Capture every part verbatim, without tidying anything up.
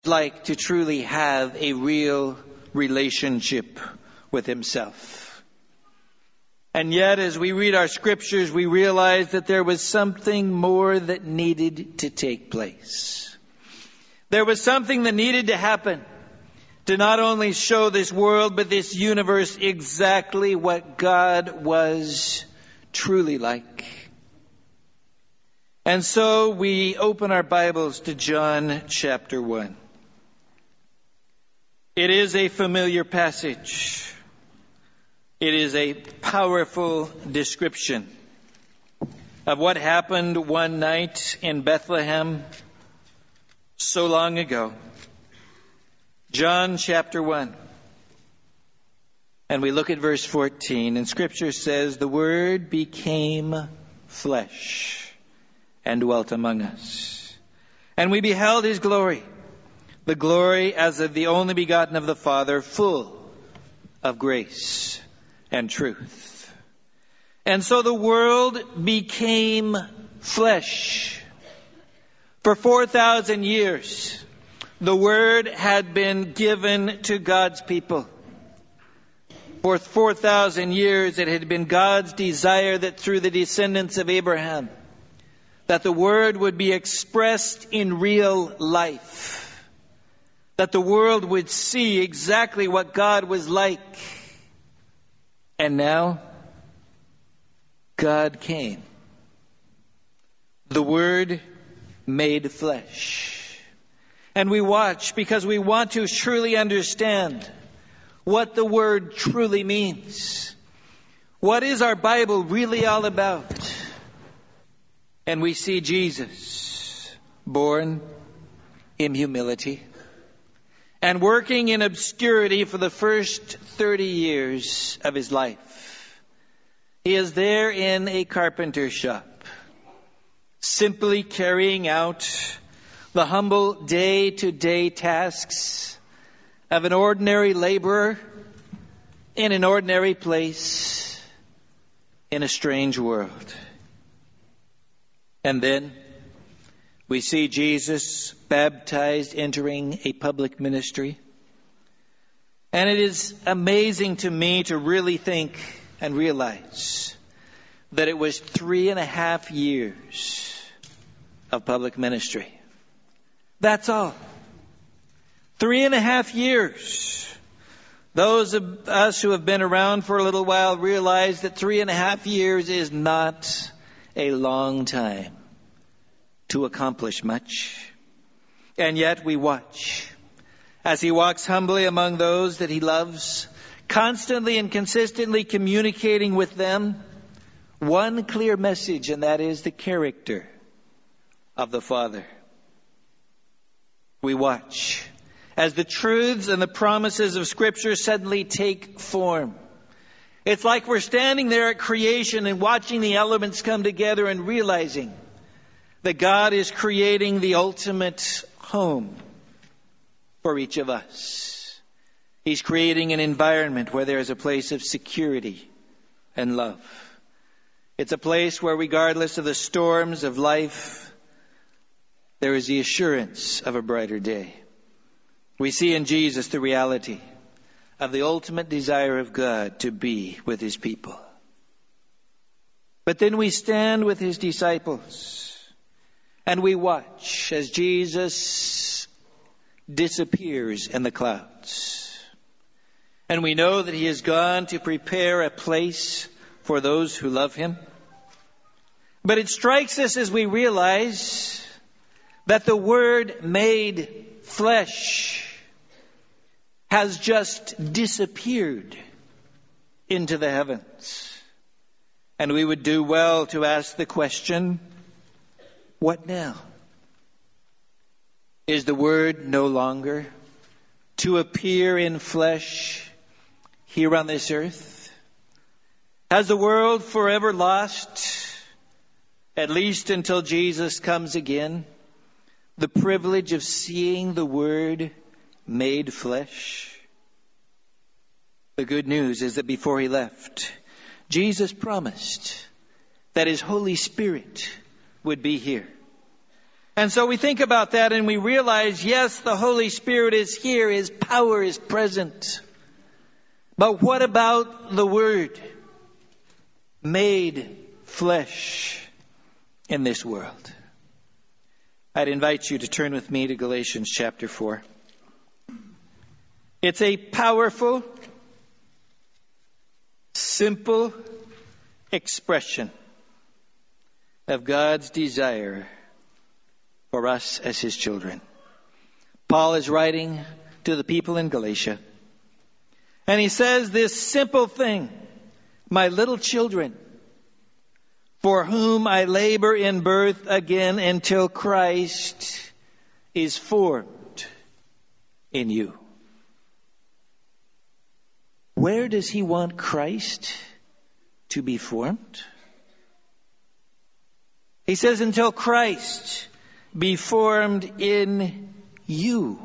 like to truly have a real relationship with himself. And yet, as we read our scriptures, we realize that there was something more that needed to take place. There was something that needed to happen to not only show this world, but this universe exactly what God was truly like. And so we open our Bibles to John chapter one. It is a familiar passage. It is a powerful description of what happened one night in Bethlehem so long ago. John chapter one. And we look at verse fourteen, and Scripture says, "The Word became flesh and dwelt among us. And we beheld his glory, the glory as of the only begotten of the Father, full of grace and truth." And so the world became flesh. For four thousand years, the Word had been given to God's people. For four thousand years, it had been God's desire that through the descendants of Abraham, that the Word would be expressed in real life. That the world would see exactly what God was like. And now, God came. The Word made flesh. And we watch because we want to truly understand what the Word truly means. What is our Bible really all about? And we see Jesus born in humility and working in obscurity for the first thirty years of his life. He is there in a carpenter shop, simply carrying out the humble day-to-day tasks of an ordinary laborer in an ordinary place in a strange world. And then we see Jesus baptized, entering a public ministry. And it is amazing to me to really think and realize that it was three and a half years of public ministry. That's all. Three and a half years. Those of us who have been around for a little while realize that three and a half years is not a long time to accomplish much. And yet we watch as he walks humbly among those that he loves, constantly and consistently communicating with them one clear message, and that is the character of the Father. We watch as the truths and the promises of Scripture suddenly take form. It's like we're standing there at creation and watching the elements come together and realizing that God is creating the ultimate home for each of us. He's creating an environment where there is a place of security and love. It's a place where, regardless of the storms of life, there is the assurance of a brighter day. We see in Jesus the reality of the ultimate desire of God to be with his people. But then we stand with his disciples and we watch as Jesus disappears in the clouds. And we know that he has gone to prepare a place for those who love him. But it strikes us as we realize that the Word made flesh has just disappeared into the heavens. And we would do well to ask the question, what now? Is the Word no longer to appear in flesh here on this earth? Has the world forever lost, at least until Jesus comes again, the privilege of seeing the Word made flesh? The good news is that before he left, Jesus promised that his Holy Spirit would be here. And so we think about that and we realize, yes, the Holy Spirit is here. His power is present. But what about the Word made flesh in this world? I'd invite you to turn with me to Galatians chapter four. It's a powerful, simple expression of God's desire for us as His children. Paul is writing to the people in Galatia, and he says this simple thing: my little children, for whom I labor in birth again until Christ is formed in you. Where does he want Christ to be formed? He says, until Christ be formed in you.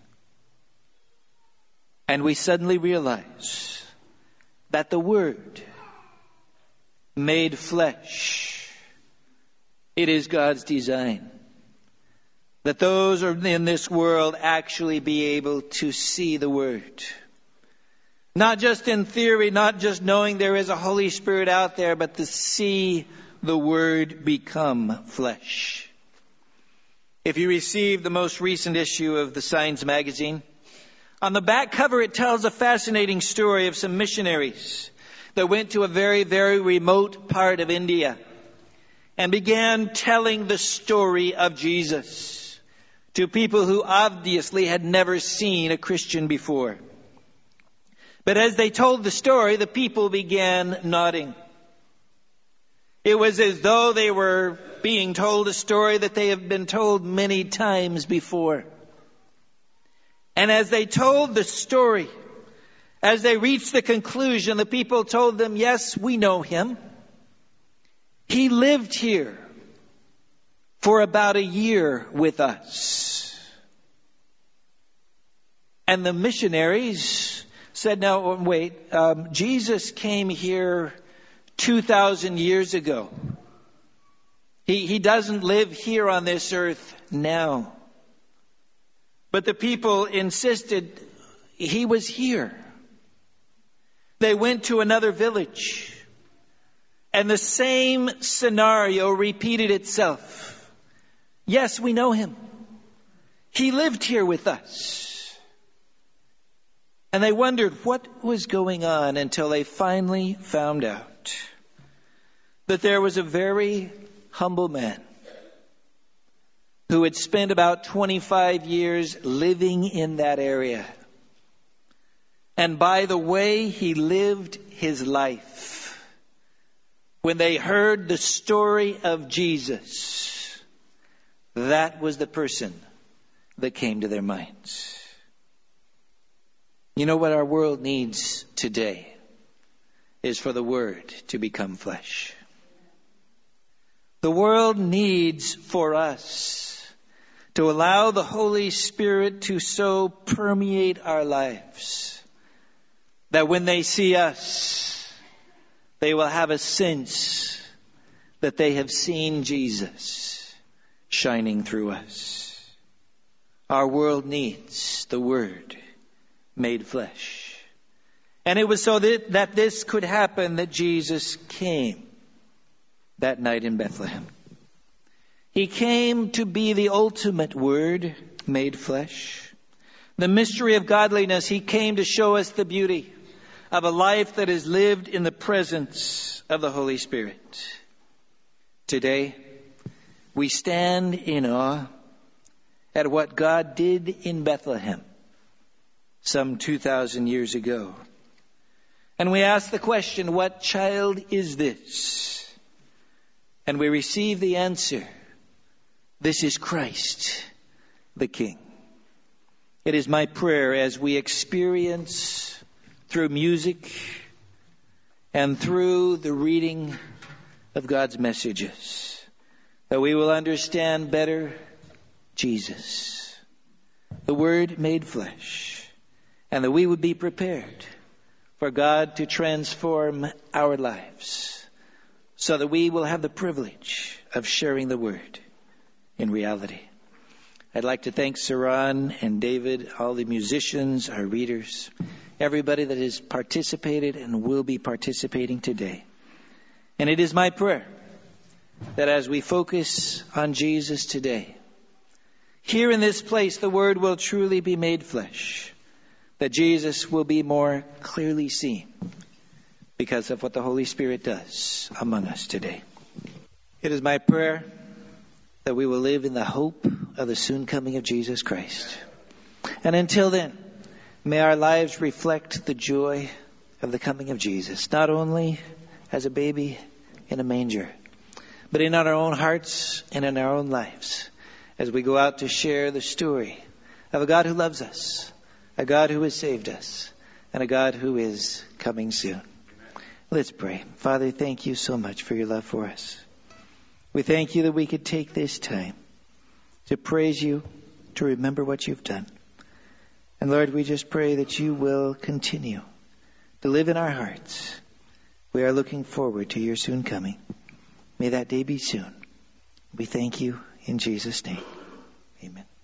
And we suddenly realize that the Word made flesh, it is God's design that those in this world actually be able to see the Word. Not just in theory, not just knowing there is a Holy Spirit out there, but to see the Word become flesh. If you received the most recent issue of the Science magazine, on the back cover it tells a fascinating story of some missionaries that went to a very, very remote part of India and began telling the story of Jesus to people who obviously had never seen a Christian before. But as they told the story, the people began nodding. It was as though they were being told a story that they have been told many times before. And as they told the story, as they reached the conclusion, the people told them, yes, we know him. He lived here for about a year with us. And the missionaries said, no, wait, um, Jesus came here two thousand years ago. He, he doesn't live here on this earth now. But the people insisted he was here. They went to another village, and the same scenario repeated itself. Yes, we know him. He lived here with us. And they wondered what was going on until they finally found out that there was a very humble man who had spent about twenty-five years living in that area. And by the way he lived his life, when they heard the story of Jesus, that was the person that came to their minds. You know what our world needs today is for the Word to become flesh. The world needs for us to allow the Holy Spirit to so permeate our lives that when they see us, they will have a sense that they have seen Jesus shining through us. Our world needs the Word made flesh. And it was so that, that this could happen that Jesus came that night in Bethlehem. He came to be the ultimate Word made flesh. The mystery of godliness. He came to show us the beauty of a life that is lived in the presence of the Holy Spirit. Today, we stand in awe at what God did in Bethlehem some two thousand years ago. And we ask the question, what child is this? And we receive the answer, this is Christ, the King. It is my prayer as we experience through music and through the reading of God's messages that we will understand better Jesus, the Word made flesh. And that we would be prepared for God to transform our lives so that we will have the privilege of sharing the Word in reality. I'd like to thank Saran and David, all the musicians, our readers, everybody that has participated and will be participating today. And it is my prayer that as we focus on Jesus today, here in this place, the Word will truly be made flesh, that Jesus will be more clearly seen because of what the Holy Spirit does among us today. It is my prayer that we will live in the hope of the soon coming of Jesus Christ. And until then, may our lives reflect the joy of the coming of Jesus, not only as a baby in a manger, but in our own hearts and in our own lives, as we go out to share the story of a God who loves us, a God who has saved us, and a God who is coming soon. Let's pray. Father, thank you so much for your love for us. We thank you that we could take this time to praise you, to remember what you've done. And Lord, we just pray that you will continue to live in our hearts. We are looking forward to your soon coming. May that day be soon. We thank you in Jesus' name. Amen.